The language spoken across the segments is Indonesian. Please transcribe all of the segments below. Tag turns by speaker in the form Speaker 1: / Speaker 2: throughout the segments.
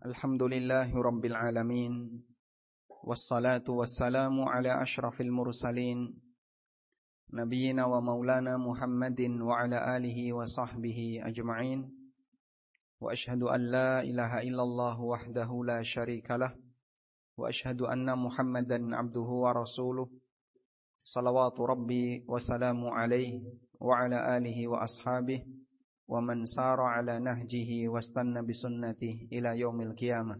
Speaker 1: Alhamdulillahi Rabbil Alamin. Wassalatu wassalamu ala ashrafil mursalin Nabiyyina wa maulana Muhammadin wa ala alihi wa sahbihi ajma'in. Wa ashhadu an la ilaha illallah wahdahu la syarikalah. Wa ashhadu anna Muhammadan abduhu wa rasuluh. Salawatu Rabbi wa salamu alaihi wa ala alihi wa ashabihi wa man sara ala nahjihi wastanna bisunnatihi ila yaumil qiyamah.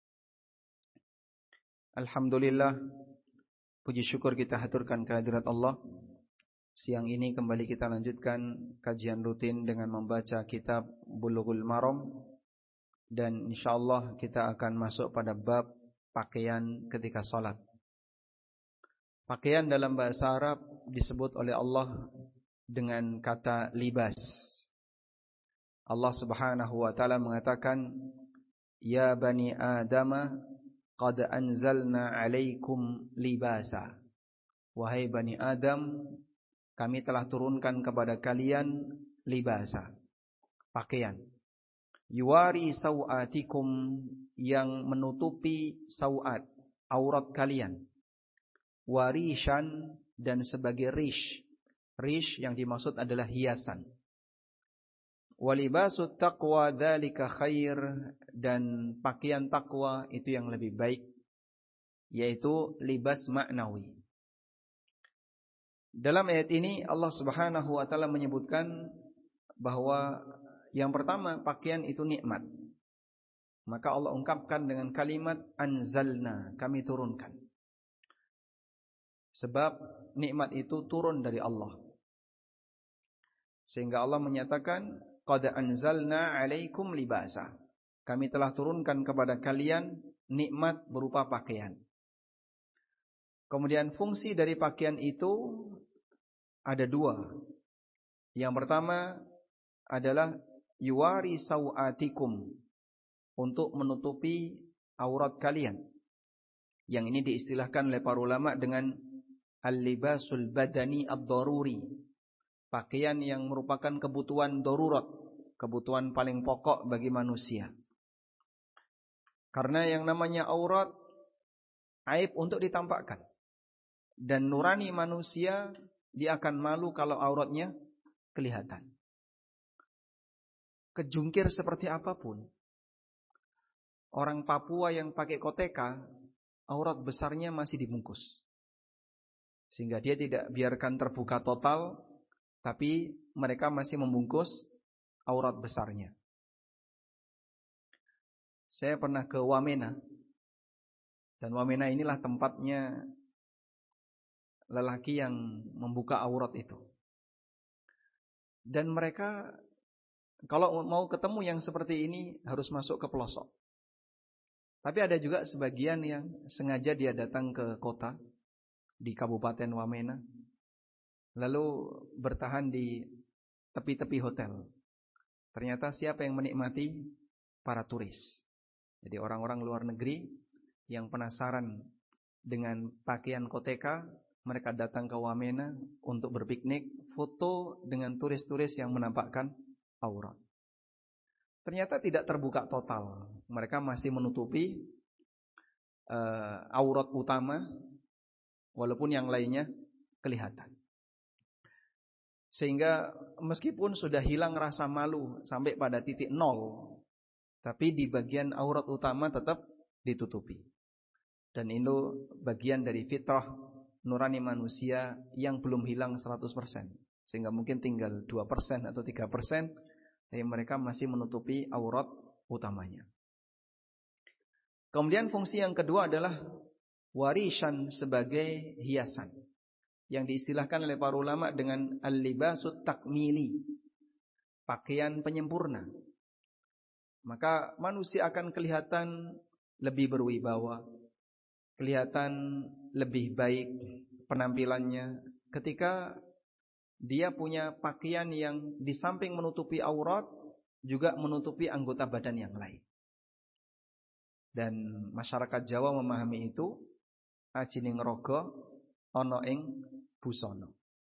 Speaker 1: Alhamdulillah, puji syukur kita haturkan kehadirat Allah. Siang ini kembali kita lanjutkan kajian rutin dengan membaca kitab Bulughul Maram, dan insyaallah kita akan masuk pada bab pakaian ketika salat. Pakaian dalam bahasa Arab disebut oleh Allah dengan kata libas. Allah Subhanahu wa taala mengatakan, "Ya bani Adam, qad anzalna 'alaikum libasa." Wahai bani Adam, kami telah turunkan kepada kalian libasa, pakaian. Yuwari sawatikum, yang menutupi sawat, aurat kalian. Warishan, dan sebagai rish. Rish yang dimaksud adalah hiasan. Walibasut taqwa dzalika khair, dan pakaian takwa itu yang lebih baik, yaitu libas maknawi. Dalam ayat ini Allah Subhanahu wa taala menyebutkan bahwa yang pertama, pakaian itu nikmat. Maka Allah ungkapkan dengan kalimat anzalna, kami turunkan. Sebab nikmat itu turun dari Allah. Sehingga Allah menyatakan qad anzalna 'alaikum libasa. Kami telah turunkan kepada kalian nikmat berupa pakaian. Kemudian fungsi dari pakaian itu ada dua. Yang pertama adalah yuwari sawatikum, untuk menutupi aurat kalian. Yang ini diistilahkan oleh para ulama dengan al-libasul badani ad-daruri. Pakaian yang merupakan kebutuhan darurat, kebutuhan paling pokok bagi manusia. Karena yang namanya aurat aib untuk ditampakkan. Dan nurani manusia, dia akan malu kalau auratnya kelihatan. Kejungkir seperti apapun, orang Papua yang pakai koteka, aurat besarnya masih dibungkus. Sehingga dia tidak biarkan terbuka total, tapi mereka masih membungkus aurat besarnya. Saya pernah ke Wamena, dan Wamena inilah tempatnya lelaki yang membuka aurat itu. Dan mereka kalau mau ketemu yang seperti ini harus masuk ke pelosok. Tapi ada juga sebagian yang sengaja dia datang ke kota di Kabupaten Wamena, lalu bertahan di tepi-tepi hotel. Ternyata siapa yang menikmati? Para turis. Jadi orang-orang luar negeri yang penasaran dengan pakaian koteka, mereka datang ke Wamena untuk berpiknik, foto dengan turis-turis yang menampakkan aurat. Ternyata tidak terbuka total. Mereka masih menutupi aurat utama, walaupun yang lainnya kelihatan. Sehingga meskipun sudah hilang rasa malu sampai pada titik nol, tapi di bagian aurat utama tetap ditutupi. Dan itu bagian dari fitrah nurani manusia yang belum hilang 100%. Sehingga mungkin tinggal 2% atau 3%, tapi mereka masih menutupi aurat utamanya. Kemudian fungsi yang kedua adalah warishan, sebagai hiasan, yang diistilahkan oleh para ulama dengan al-libasut takmili, pakaian penyempurna. Maka manusia akan kelihatan lebih berwibawa, kelihatan lebih baik penampilannya ketika dia punya pakaian yang di samping menutupi aurat juga menutupi anggota badan yang lain. Dan masyarakat Jawa memahami itu, ajining rogo ana ing busana.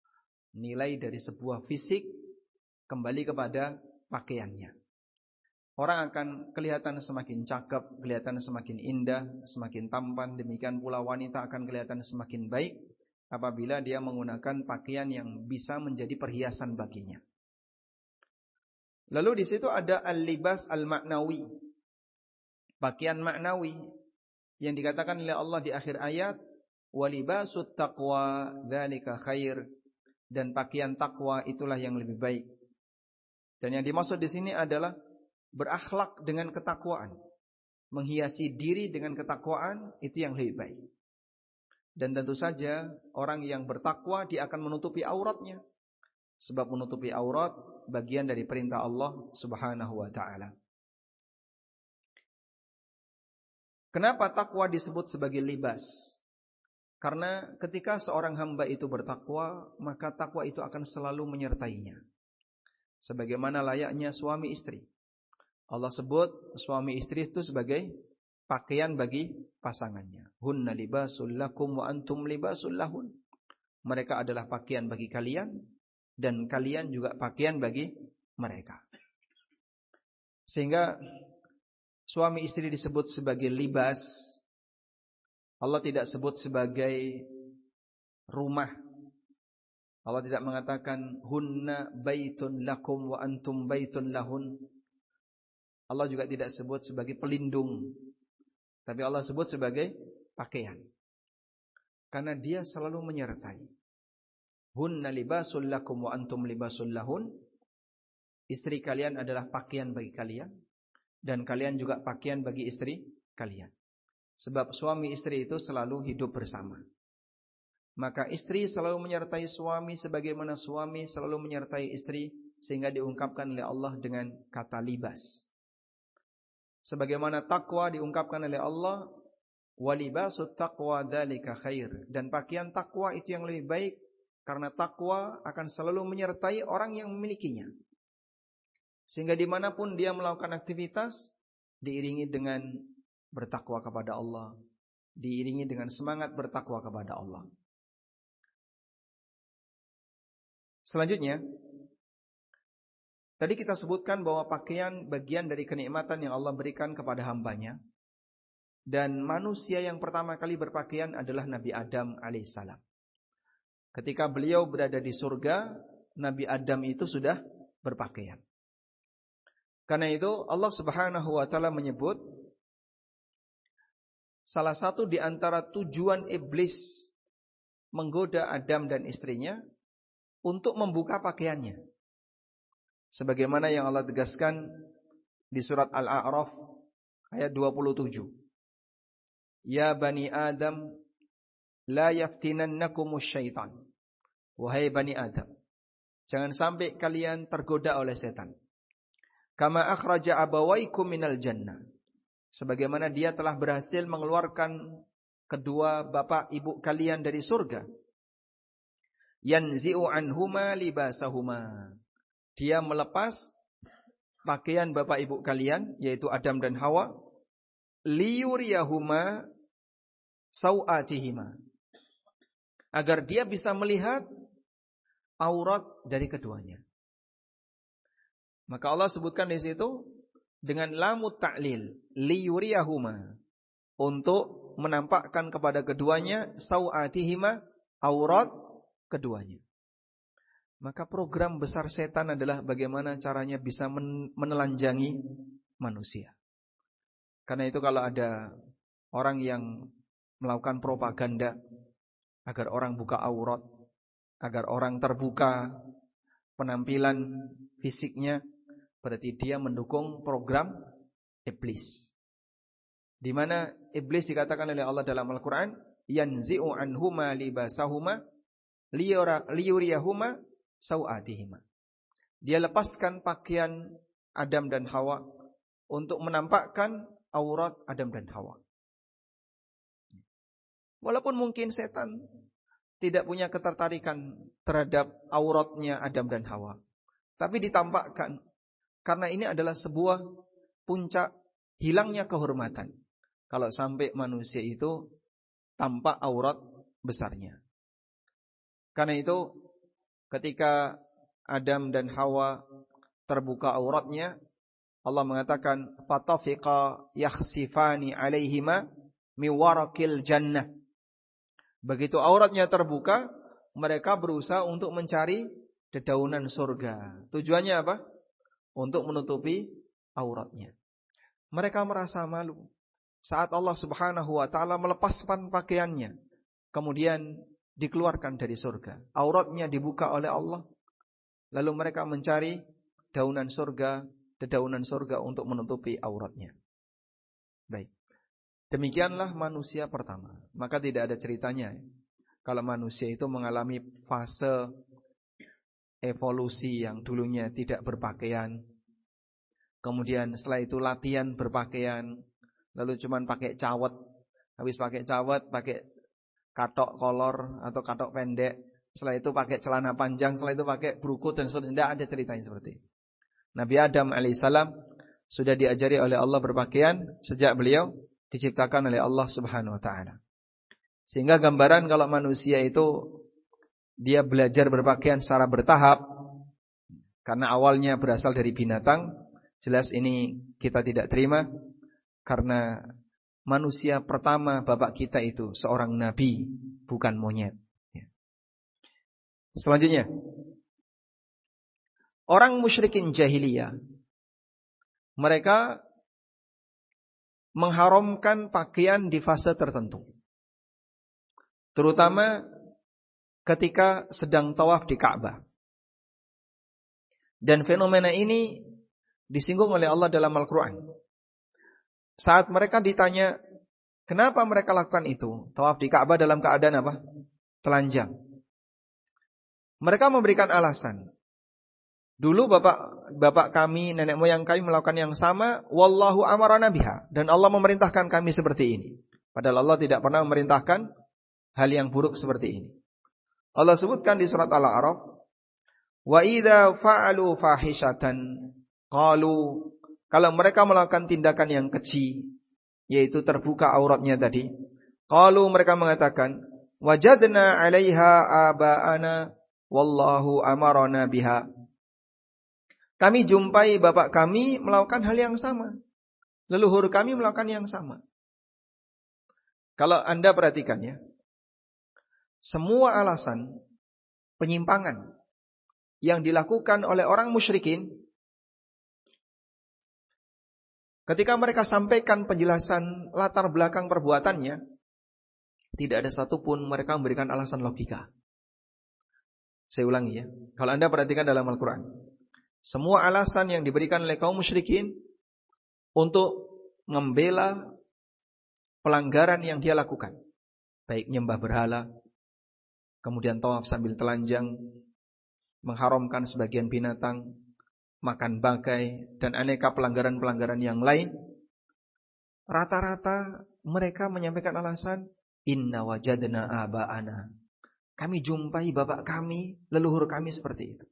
Speaker 1: Nilai dari sebuah fisik kembali kepada pakaiannya. orang akan kelihatan semakin cakep, kelihatan semakin indah, semakin tampan. Demikian pula wanita akan kelihatan semakin baik apabila dia menggunakan pakaian yang bisa menjadi perhiasan baginya. Lalu di situ ada al-libas al-ma'nawi, pakaian maknawi yang dikatakan oleh Allah di akhir ayat, walibasut taqwa dzalika khair, dan pakaian takwa itulah yang lebih baik. Dan yang dimaksud di sini adalah berakhlak dengan ketakwaan, menghiasi diri dengan ketakwaan, itu yang lebih baik. Dan tentu saja orang yang bertakwa dia akan menutupi auratnya, sebab menutupi aurat bagian dari perintah Allah Subhanahu wa taala. Kenapa takwa disebut sebagai libas? Karena ketika seorang hamba itu bertakwa, maka takwa itu akan selalu menyertainya. Sebagaimana layaknya suami istri. Allah sebut suami istri itu sebagai pakaian bagi pasangannya. Hunna libasul lakum wa antum libasul lahun. Mereka adalah pakaian bagi kalian dan kalian juga pakaian bagi mereka. Sehingga suami istri disebut sebagai libas. Allah tidak sebut sebagai rumah. Allah tidak mengatakan hunna baitun lakum wa antum baitun lahun. Allah juga tidak sebut sebagai pelindung, tapi Allah sebut sebagai pakaian. Karena dia selalu menyertai. Hunna libasul lakum wa antum libasul lahun. Istri kalian adalah pakaian bagi kalian, dan kalian juga pakaian bagi istri kalian. Sebab suami istri itu selalu hidup bersama. Maka istri selalu menyertai suami sebagaimana suami selalu menyertai istri, sehingga diungkapkan oleh Allah dengan kata libas. Sebagaimana takwa diungkapkan oleh Allah, walibasut taqwa dzalika khair, dan pakaian takwa itu yang lebih baik karena takwa akan selalu menyertai orang yang memilikinya. Sehingga dimanapun dia melakukan aktivitas diiringi dengan bertakwa kepada Allah, diiringi dengan semangat bertakwa kepada Allah. Selanjutnya, tadi kita sebutkan bahwa pakaian bagian dari kenikmatan yang Allah berikan kepada hambanya. Dan manusia yang pertama kali berpakaian adalah Nabi Adam alaihissalam. Ketika beliau berada di surga, Nabi Adam itu sudah berpakaian. Karena itu Allah Subhanahu wa taala menyebut salah satu di antara tujuan iblis menggoda Adam dan istrinya untuk membuka pakaiannya. Sebagaimana yang Allah tegaskan di surat Al-A'raf ayat 27. Ya bani Adam, la yaftinannakumus syaitan. Wahai bani Adam, jangan sampai kalian tergoda oleh setan. Kama akhraja abawaikum minal jannah. Sebagaimana dia telah berhasil mengeluarkan kedua bapak ibu kalian dari surga. Yanzi'u anhuma libasahuma. Dia melepas pakaian bapak ibu kalian, yaitu Adam dan Hawa, liyuriyahuma sau'atihima, agar dia bisa melihat aurat dari keduanya. Maka Allah sebutkan di situ dengan lamut ta'lil, liyuriyahuma, untuk menampakkan kepada keduanya sau'atihima, aurat keduanya. Maka program besar setan adalah bagaimana caranya bisa menelanjangi manusia. Karena itu kalau ada orang yang melakukan propaganda agar orang buka aurat, agar orang terbuka penampilan fisiknya, berarti dia mendukung program iblis. Di mana iblis dikatakan oleh Allah dalam Al-Quran, yanzi'u anhuma libasahuma liyuriyahuma sau'atihima. Dia lepaskan pakaian Adam dan Hawa untuk menampakkan aurat Adam dan Hawa. Walaupun mungkin setan tidak punya ketertarikan terhadap auratnya Adam dan Hawa, tapi ditampakkan karena ini adalah sebuah puncak hilangnya kehormatan kalau sampai manusia itu tampak aurat besarnya. Karena itu ketika Adam dan Hawa terbuka auratnya, Allah mengatakan fatafiqa yakhsifani 'alaihima min warakil jannah. Begitu auratnya terbuka, mereka berusaha untuk mencari dedaunan surga. Tujuannya apa? Untuk menutupi auratnya. Mereka merasa malu saat Allah Subhanahu wa taala melepaskan pakaiannya, kemudian dikeluarkan dari surga. Auratnya dibuka oleh Allah. Lalu mereka mencari dedaunan surga untuk menutupi auratnya. Baik. Demikianlah manusia pertama. Maka tidak ada ceritanya kalau manusia itu mengalami fase evolusi yang dulunya tidak berpakaian, kemudian setelah itu latihan berpakaian, lalu cuman pakai cawet, habis pakai cawet pakai katok kolor atau katok pendek, setelah itu pakai celana panjang, setelah itu pakai berukut dan seterusnya. Tidak ada ceritanya seperti itu. Nabi Adam alaihissalam sudah diajari oleh Allah berpakaian sejak beliau diciptakan oleh Allah Subhanahu wa taala. Sehingga gambaran kalau manusia itu dia belajar berpakaian secara bertahap karena awalnya berasal dari binatang, jelas ini kita tidak terima karena manusia pertama bapak kita itu seorang nabi, bukan monyet. Selanjutnya, orang musyrikin jahiliyah, mereka mengharamkan pakaian di fase tertentu. Terutama ketika sedang tawaf di Ka'bah. Dan fenomena ini disinggung oleh Allah dalam Al-Quran. Saat mereka ditanya, kenapa mereka lakukan itu? Tawaf di Ka'bah dalam keadaan apa? Telanjang. Mereka memberikan alasan. Dulu bapak kami, nenek moyang kami melakukan yang sama. Wallahu amarana biha. Dan Allah memerintahkan kami seperti ini. Padahal Allah tidak pernah memerintahkan hal yang buruk seperti ini. Allah sebutkan di surat Al-A'raf, wa idza fa'alu fahishatan qalu, kalau mereka melakukan tindakan yang keji, yaitu terbuka auratnya tadi, qalu, mereka mengatakan, wajadna 'alaiha aba'ana wallahu amarana biha. Kami jumpai bapak kami melakukan hal yang sama. Leluhur kami melakukan yang sama. Kalau Anda perhatikan ya, semua alasan penyimpangan yang dilakukan oleh orang musyrikin, ketika mereka sampaikan penjelasan latar belakang perbuatannya, tidak ada satupun mereka memberikan alasan logika. Saya ulangi ya, kalau Anda perhatikan dalam Al-Quran, semua alasan yang diberikan oleh kaum musyrikin untuk membela pelanggaran yang dia lakukan, baik nyembah berhala, kemudian tawaf sambil telanjang, mengharamkan sebagian binatang, makan bangkai, dan aneka pelanggaran-pelanggaran yang lain, rata-rata mereka menyampaikan alasan, inna wajadna aba'ana. Kami jumpai bapak kami, leluhur kami seperti itu.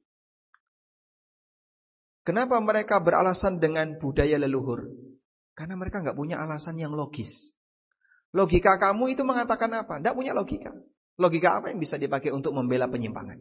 Speaker 1: Kenapa mereka beralasan dengan budaya leluhur? Karena mereka nggak punya alasan yang logis. Logika kamu itu mengatakan apa? Nggak punya logika. Logika apa yang bisa dipakai untuk membela penyimpangan?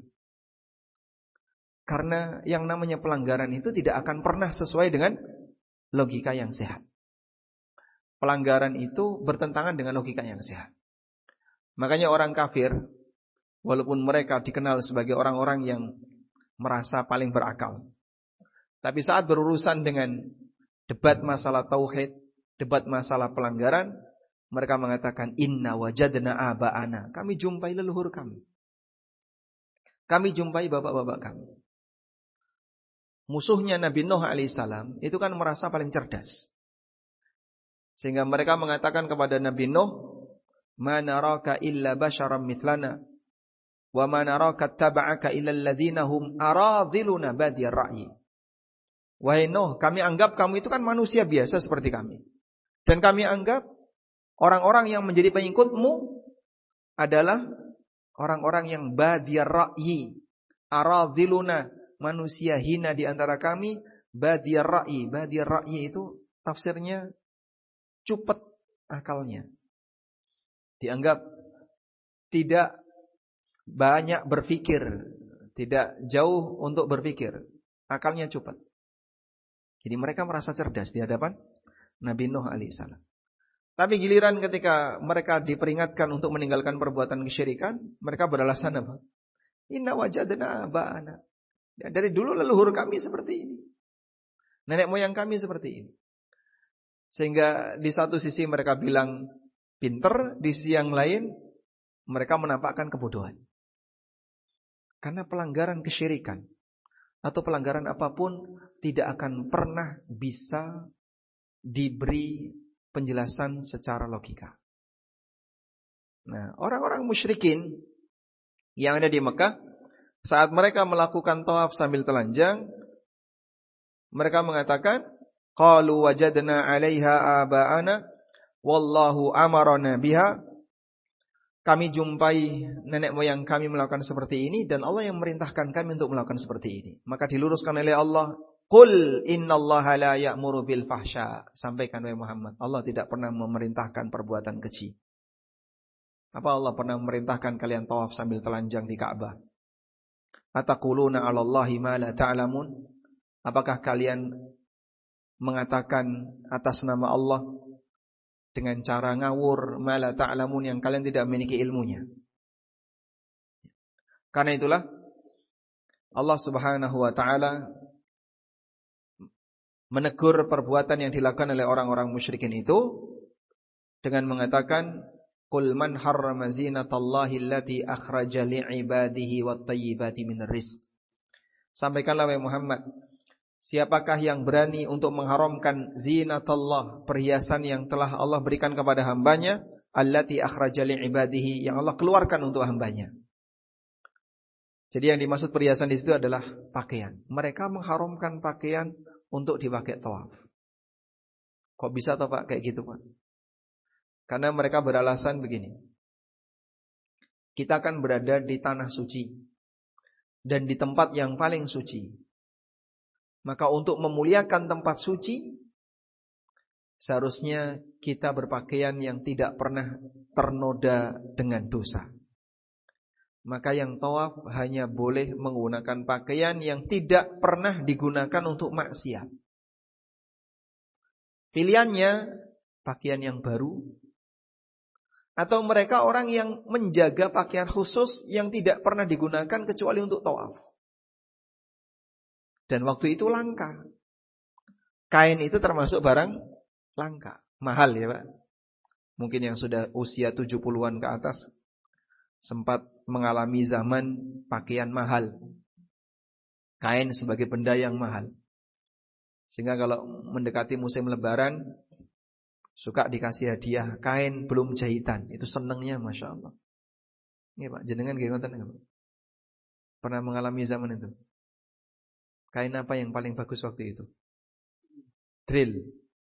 Speaker 1: Karena yang namanya pelanggaran itu tidak akan pernah sesuai dengan logika yang sehat. Pelanggaran itu bertentangan dengan logika yang sehat. Makanya orang kafir, walaupun mereka dikenal sebagai orang-orang yang merasa paling berakal, tapi saat berurusan dengan debat masalah tauhid, debat masalah pelanggaran, mereka mengatakan inna wajadna aba'ana. Kami jumpai leluhur kami. Kami jumpai bapak-bapak kami. Musuhnya Nabi Nuh alaihissalam itu kan merasa paling cerdas. Sehingga mereka mengatakan kepada Nabi Nuh, ma naraka illa basharam mithlana wa ma naraka taba'aka illa alladhina hum aradhiluna badiyar ra'yi. Wahai Nuh, kami anggap kamu itu kan manusia biasa seperti kami. Dan kami anggap orang-orang yang menjadi pengikutmu adalah orang-orang yang badiyar ra'yi, aradhiluna, manusia hina di antara kami, badiyar ra'yi. Badiyar ra'yi itu tafsirnya cupet akalnya. Dianggap tidak banyak berpikir, tidak jauh untuk berpikir, akalnya cupet. Jadi mereka merasa cerdas di hadapan Nabi Nuh alaihissalam. Tapi giliran ketika mereka diperingatkan untuk meninggalkan perbuatan kesyirikan, mereka beralasan apa? Inna wajadna aba'ana. Ya, dari dulu leluhur kami seperti ini. Nenek moyang kami seperti ini. Sehingga di satu sisi mereka bilang pinter, di sisi yang lain mereka menampakkan kebodohan. Karena pelanggaran kesyirikan atau pelanggaran apapun tidak akan pernah bisa diberi penjelasan secara logika. Nah, orang-orang musyrikin yang ada di Mekah, saat mereka melakukan tawaf sambil telanjang, mereka mengatakan, qalu wajadna 'alaiha aba'ana wallahu amarna biha. Kami jumpai nenek moyang kami melakukan seperti ini dan Allah yang memerintahkan kami untuk melakukan seperti ini. Maka diluruskan oleh Allah, qul innallaha la ya'muru bil fahsya. Sampaikan wahai Muhammad, Allah tidak pernah memerintahkan perbuatan keji. Apa Allah pernah memerintahkan kalian tawaf sambil telanjang di Ka'bah? Ataquluna 'alallahi ma la ta'lamun? Apakah kalian mengatakan atas nama Allah dengan cara ngawur, ma la ta'lamun, yang kalian tidak memiliki ilmunya? Karena itulah Allah Subhanahu wa taala menegur perbuatan yang dilakukan oleh orang-orang musyrikin itu dengan mengatakan, qul man harrama zinatallahi allati akhraja li'ibadihi wat-thayyibati minar rizq. Sampaikanlah wahai Muhammad, siapakah yang berani untuk mengharamkan zinatallah, perhiasan yang telah Allah berikan kepada hambanya, allati akhraja li'ibadihi, yang Allah keluarkan untuk hambanya. Jadi yang dimaksud perhiasan di situ adalah pakaian. Mereka mengharamkan pakaian untuk dipakai tawaf. Kok bisa toh Pak kayak gitu Pak? Karena mereka beralasan begini. Kita akan berada di tanah suci dan di tempat yang paling suci. Maka untuk memuliakan tempat suci, seharusnya kita berpakaian yang tidak pernah ternoda dengan dosa. Maka yang tawaf hanya boleh menggunakan pakaian yang tidak pernah digunakan untuk maksiat. Pilihannya pakaian yang baru, atau mereka orang yang menjaga pakaian khusus yang tidak pernah digunakan kecuali untuk tawaf. Dan waktu itu langka. Kain itu termasuk barang langka, mahal ya Pak. Mungkin yang sudah usia 70-an ke atas sempat mengalami zaman pakaian mahal. Kain sebagai benda yang mahal. Sehingga kalau mendekati musim lebaran, suka dikasih hadiah kain belum jahitan. Itu senangnya Masya Allah. Ini Pak, jenengan gimana Pak? Pernah mengalami zaman itu? Kain apa yang paling bagus waktu itu? Drill.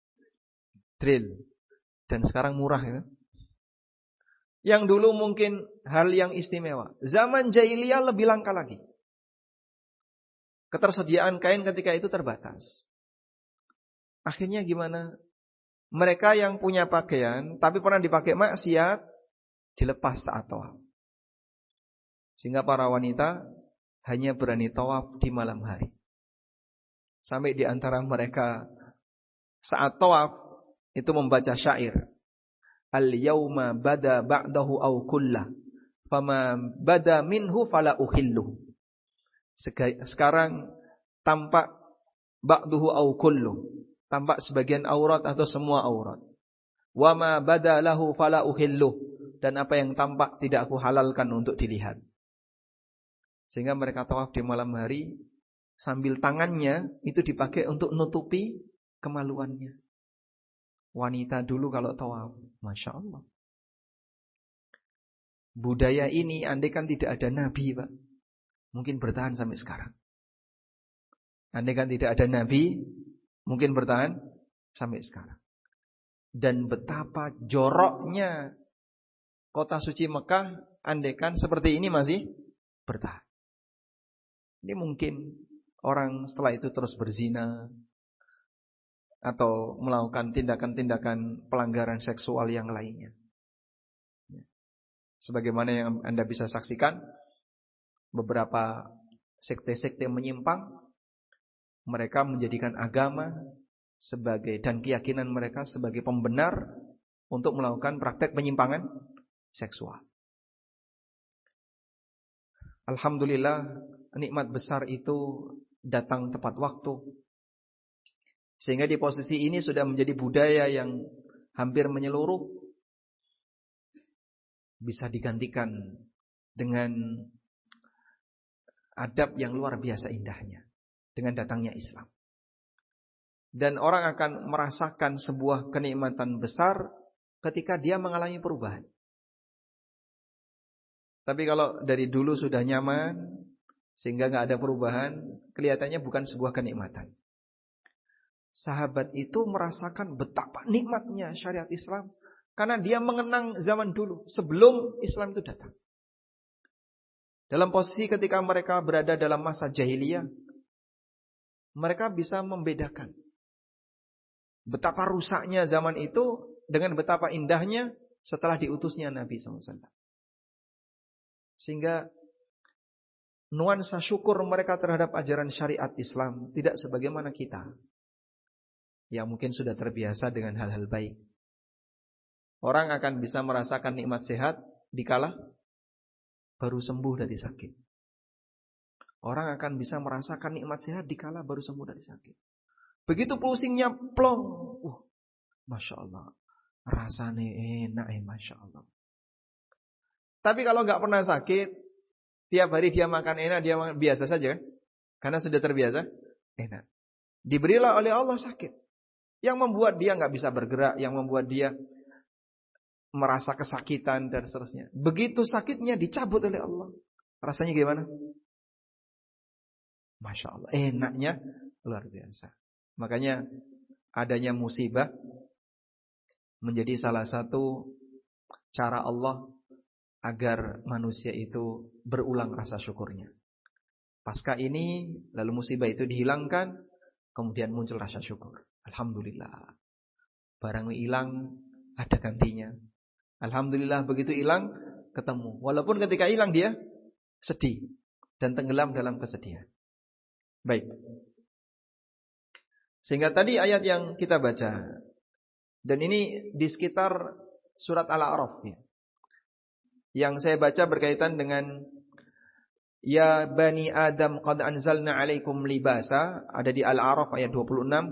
Speaker 1: Dan sekarang murah ya. Yang dulu mungkin hal yang istimewa. Zaman jahiliyah lebih langka lagi. Ketersediaan kain ketika itu terbatas. Akhirnya gimana? Mereka yang punya pakaian tapi pernah dipakai maksiat dilepas saat tawaf. Sehingga para wanita hanya berani tawaf di malam hari. Sampai di antara mereka saat tawaf itu membaca syair. Al-yawma bada ba'dahu aw kullah, fama bada minhu fala uhillu. Sekarang tampak ba'duhu aw kullu, tampak sebagian aurat atau semua aurat. Wa ma bada lahu fala uhillu, dan apa yang tampak tidak aku halalkan untuk dilihat. Sehingga mereka tawaf di malam hari sambil tangannya itu dipakai untuk nutupi kemaluannya. Wanita dulu kalau tawaf, Masya Allah. Budaya ini andai kan tidak ada Nabi Pak, mungkin bertahan sampai sekarang. Andai kan tidak ada Nabi, mungkin bertahan sampai sekarang. Dan betapa joroknya kota suci Mekah, andai kan seperti ini masih bertahan. Ini mungkin orang setelah itu terus berzina atau melakukan tindakan-tindakan pelanggaran seksual yang lainnya. Sebagaimana yang Anda bisa saksikan, beberapa sekte-sekte menyimpang Mereka menjadikan agama dan keyakinan mereka sebagai pembenar untuk melakukan praktek penyimpangan seksual. Alhamdulillah, nikmat besar itu datang tepat waktu. Sehingga di posisi ini sudah menjadi budaya yang hampir menyeluruh, bisa digantikan dengan adab yang luar biasa indahnya dengan datangnya Islam. Dan orang akan merasakan sebuah kenikmatan besar ketika dia mengalami perubahan. Tapi kalau dari dulu sudah nyaman sehingga gak ada perubahan, kelihatannya bukan sebuah kenikmatan. Sahabat itu merasakan betapa nikmatnya syariat Islam karena dia mengenang zaman dulu sebelum Islam itu datang. Dalam posisi ketika mereka berada dalam masa jahiliyah, mereka bisa membedakan betapa rusaknya zaman itu dengan betapa indahnya setelah diutusnya Nabi SAW. Sehingga nuansa syukur mereka terhadap ajaran syariat Islam tidak sebagaimana kita yang mungkin sudah terbiasa dengan hal-hal baik. Orang akan bisa merasakan nikmat sehat dikala baru sembuh dari sakit. Orang akan bisa merasakan nikmat sehat dikala baru sembuh dari sakit. Begitu pusingnya plong, Masya Allah, rasanya enak Masya Allah. Tapi kalau gak pernah sakit, tiap hari dia makan enak, dia makan biasa saja, karena sudah terbiasa enak. Diberilah oleh Allah sakit, yang membuat dia gak bisa bergerak, yang membuat dia merasa kesakitan dan seterusnya. Begitu sakitnya dicabut oleh Allah, rasanya gimana? Masya Allah, enaknya luar biasa. Makanya adanya musibah menjadi salah satu cara Allah agar manusia itu berulang rasa syukurnya. Pasca ini, lalu musibah itu dihilangkan, kemudian muncul rasa syukur. Alhamdulillah, barang hilang ada gantinya. Alhamdulillah, begitu hilang ketemu. Walaupun ketika hilang dia sedih dan tenggelam dalam kesedihan. Baik. Sehingga tadi ayat yang kita baca, dan ini di sekitar surat Al-A'raf ya, yang saya baca berkaitan dengan Ya Bani Adam qad anzalna alaikum libasa, ada di Al-A'raf ayat 26.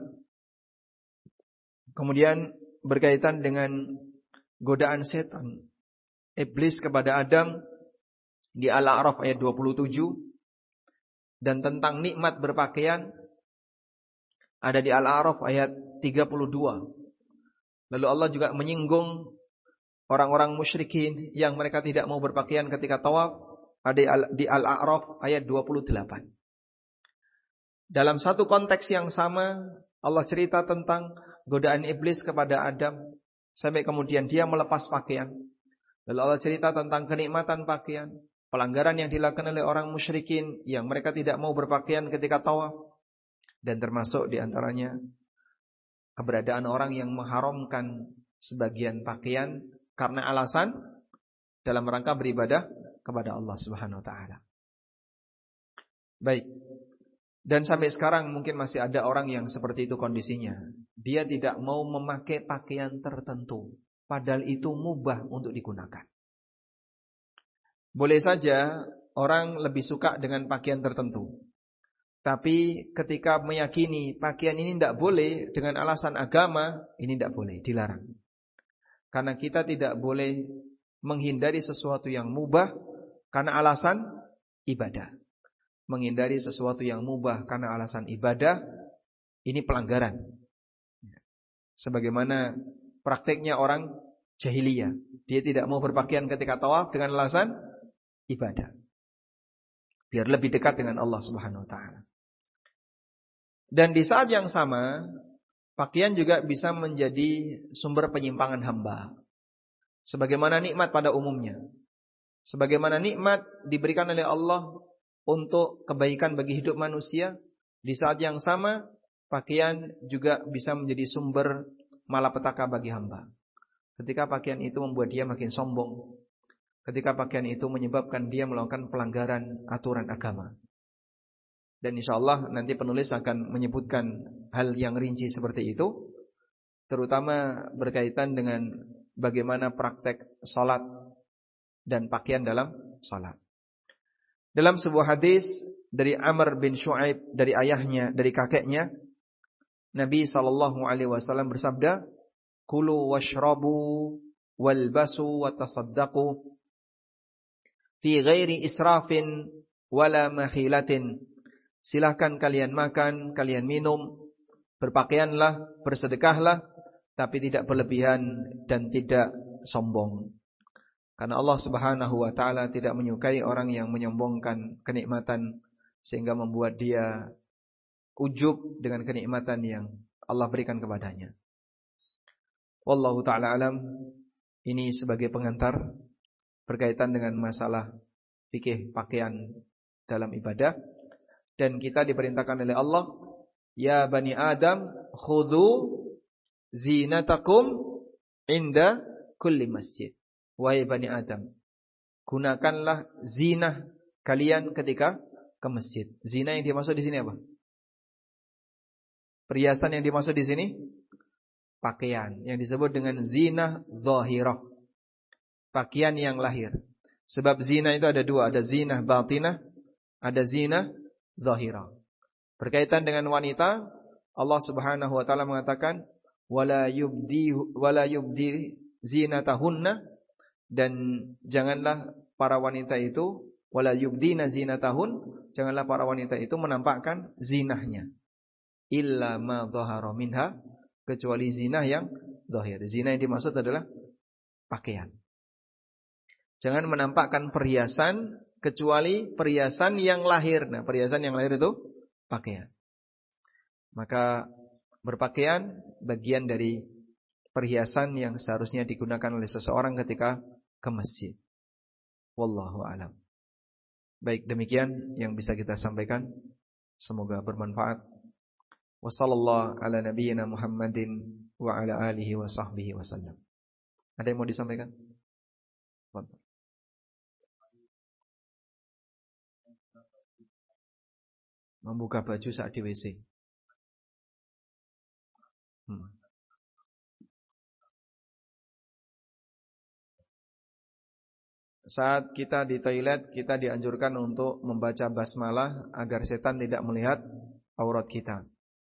Speaker 1: Kemudian berkaitan dengan godaan setan iblis kepada Adam di Al-A'raf ayat 27. Dan tentang nikmat berpakaian ada di Al-A'raf ayat 32. Lalu Allah juga menyinggung orang-orang musyrikin yang mereka tidak mau berpakaian ketika tawaf, ada di Al-A'raf ayat 28. Dalam satu konteks yang sama, Allah cerita tentang godaan iblis kepada Adam sampai kemudian dia melepas pakaian. Lalu Allah cerita tentang kenikmatan pakaian, pelanggaran yang dilakukan oleh orang musyrikin yang mereka tidak mau berpakaian ketika tawaf. Dan termasuk diantaranya keberadaan orang yang mengharamkan sebagian pakaian karena alasan dalam rangka beribadah kepada Allah Subhanahu wa taala. Baik. Dan sampai sekarang mungkin masih ada orang yang seperti itu kondisinya. Dia tidak mau memakai pakaian tertentu, padahal itu mubah untuk digunakan. Boleh saja orang lebih suka dengan pakaian tertentu, tapi ketika meyakini pakaian ini tidak boleh dengan alasan agama, ini tidak boleh, dilarang. Karena kita tidak boleh menghindari sesuatu yang mubah karena alasan ibadah. Menghindari sesuatu yang mubah karena alasan ibadah, ini pelanggaran. Sebagaimana prakteknya orang jahiliyah. Dia tidak mau berpakaian ketika tawaf dengan alasan ibadah, biar lebih dekat dengan Allah Subhanahu wa taala. Dan di saat yang sama, pakaian juga bisa menjadi sumber penyimpangan hamba. Sebagaimana nikmat pada umumnya. Sebagaimana nikmat diberikan oleh Allah untuk kebaikan bagi hidup manusia, di saat yang sama, pakaian juga bisa menjadi sumber malapetaka bagi hamba. Ketika pakaian itu membuat dia makin sombong. Ketika pakaian itu menyebabkan dia melakukan pelanggaran aturan agama. Dan insyaallah nanti penulis akan menyebutkan hal yang rinci seperti itu, terutama berkaitan dengan bagaimana praktek salat dan pakaian dalam salat. Dalam sebuah hadis dari Amr bin Shu'aib, dari ayahnya, dari kakeknya, Nabi SAW bersabda, "Kulu washrabu walbasu watasaddaqu fi ghairi israfin wala makhilatin." Silahkan kalian makan, kalian minum, berpakaianlah, bersedekahlah, tapi tidak berlebihan dan tidak sombong. Karena Allah Subhanahu wa taala tidak menyukai orang yang menyombongkan kenikmatan sehingga membuat dia ujub dengan kenikmatan yang Allah berikan kepadanya. Wallahu taala alam. Ini sebagai pengantar berkaitan dengan masalah fikih pakaian dalam ibadah. Dan kita diperintahkan oleh Allah, ya bani Adam, khudhu zinatakum inda kulli masjid. Wahai bani Adam, gunakanlah zinah kalian ketika ke masjid. Zina yang dimaksud di sini apa? Perhiasan yang dimaksud di sini pakaian, yang disebut dengan zinah zahirah. Pakaian yang lahir. Sebab zina itu ada dua, ada zinah batinah, ada zinah zahirah. Berkaitan dengan wanita, Allah Subhanahu wa taala mengatakan wala yubdi zinatahunna, dan janganlah para wanita itu wala yubdina zinatahun, janganlah para wanita itu menampakkan zinahnya illa ma dhahara minha, kecuali zinah yang zahir. Zinah yang dimaksud adalah pakaian. Jangan menampakkan perhiasan kecuali perhiasan yang lahir. Nah, perhiasan yang lahir itu pakaian. Maka berpakaian bagian dari perhiasan yang seharusnya digunakan oleh seseorang ketika ke masjid. Wallahu a'lam. Baik, demikian yang bisa kita sampaikan. Semoga bermanfaat. Wassallallahu ala nabiyyina Muhammadin wa ala alihi wa sahbihi wasallam. Ada yang mau disampaikan? Membuka baju saat di WC. Saat kita di toilet, kita dianjurkan untuk membaca basmalah agar setan tidak melihat aurat kita.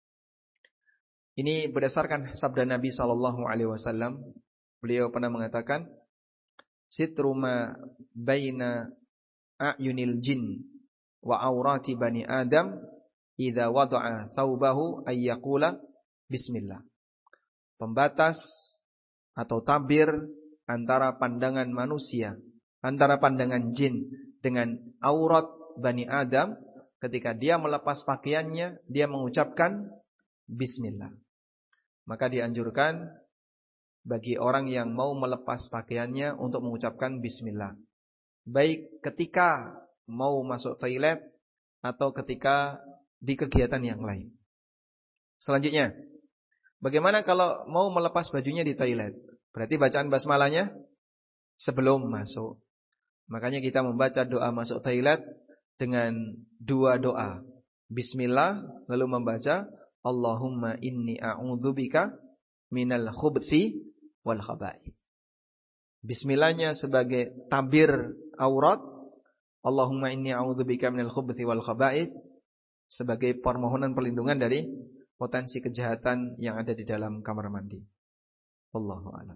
Speaker 1: Ini berdasarkan sabda Nabi SAW. Beliau pernah mengatakan, sitru ma baina a'yunil jin wa aurati bani Adam idza wada'a thawbahu ayyaqula bismillah. Pembatas atau tabir antara pandangan manusia, antara pandangan jin dengan aurat bani Adam, ketika dia melepas pakaiannya, dia mengucapkan bismillah. Maka dianjurkan bagi orang yang mau melepas pakaiannya untuk mengucapkan bismillah, baik ketika mau masuk toilet atau ketika di kegiatan yang lain. Selanjutnya, bagaimana kalau mau melepas bajunya di toilet? Berarti bacaan basmalahnya sebelum masuk. Makanya kita membaca doa masuk toilet dengan dua doa. Bismillah, lalu membaca Allahumma inni a'udzubika minal khubthi wal khaba'ith. Bismillahnya sebagai tabir aurat, Allahumma inni a'udzubika minal khubthi wal khaba'ith sebagai permohonan perlindungan dari potensi kejahatan yang ada di dalam kamar mandi. Wallahu a'lam.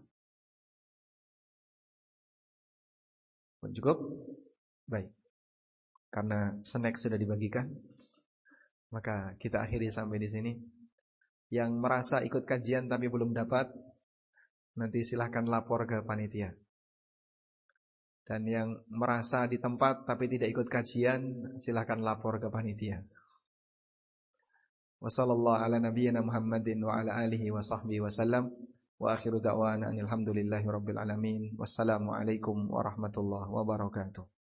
Speaker 1: Cukup? Baik. Karena snack sudah dibagikan, maka kita akhiri sampai di sini. Yang merasa ikut kajian tapi belum dapat, nanti silahkan lapor ke panitia. Dan yang merasa di tempat tapi tidak ikut kajian, silahkan lapor ke panitia. Wassallallahu ala nabiyyina Muhammadin wa ala alihi wa sahbihi wasallam. Wa akhiru da'wana alhamdulillahi rabbil alamin. Wassalamu alaikum warahmatullahi wabarakatuh.